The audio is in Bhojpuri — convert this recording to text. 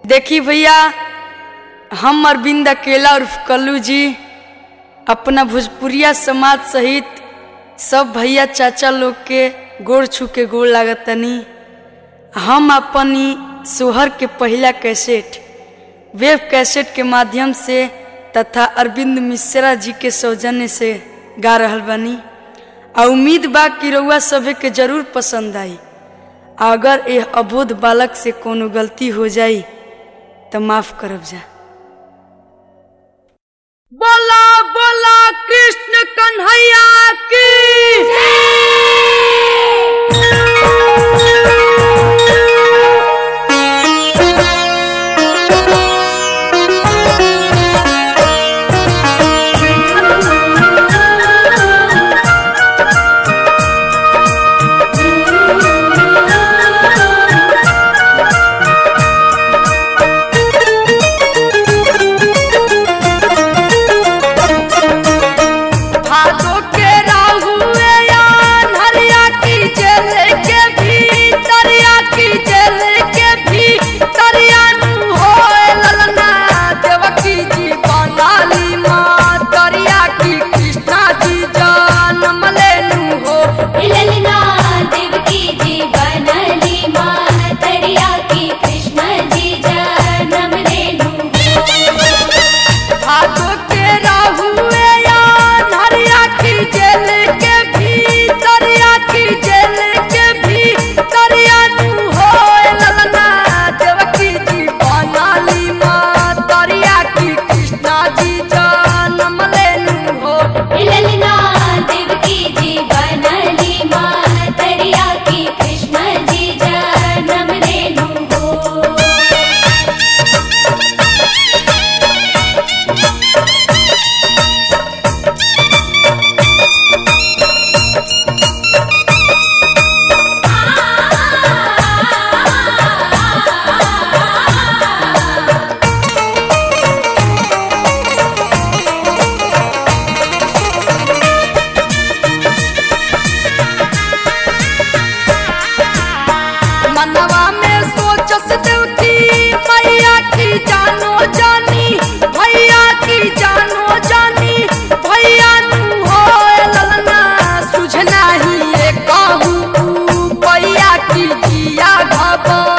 देखी भैया, हम अरविंद अकेला उर्फ कल्लू जी अपना भोजपुरिया समाज सहित सब भैया चाचा लोग के गोड़ छू के गोड़ लागतनी। हम अपनी सोहर के पहला कैसेट वेब कैसेट के माध्यम से तथा अरविंद मिश्रा जी के सौजन्य से गा रहल बानी। आ उम्मीद बा कि रउआ सभे के जरूर पसंद आई। अगर यह अबोध बालक से कोनो गलती हो जाई तो माफ करब जा। बोला बोला कृष्ण कन्हैया की। जिया घबा